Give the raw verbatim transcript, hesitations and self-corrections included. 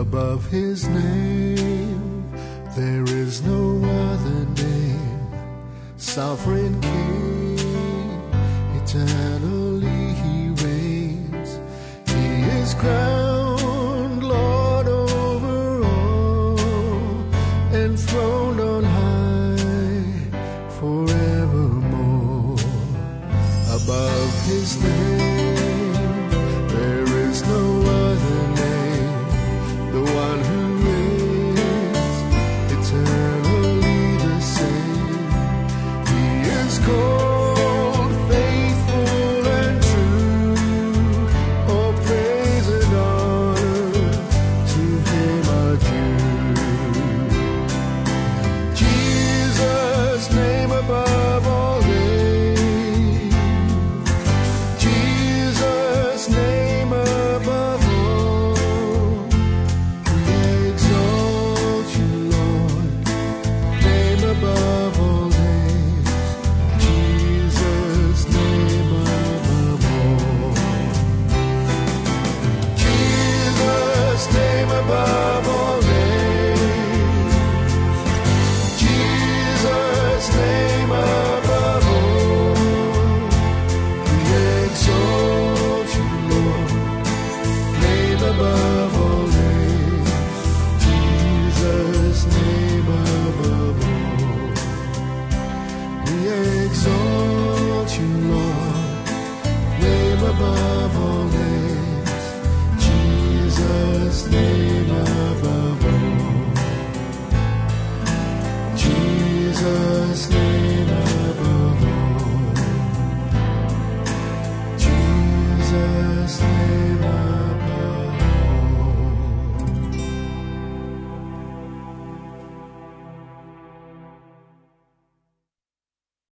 Above his name, there is no other name. Sovereign King, eternally he reigns. He is crowned Lord over all, enthroned on high forevermore. Above his name, there is no other name. The one who is eternally the same. He is called faithful and true. All praise and honor to him are due. Jesus' name above all names. Jesus' name above all. We exalt you, Lord. Name above all names. Jesus' name above all. Jesus' name above all names. Jesus' name above all. We exalt you, Lord. Name above all names. Jesus' name above all. We exalt you, Lord. Name above all names. Jesus' name above all. Jesus' name above all. Jesus' name.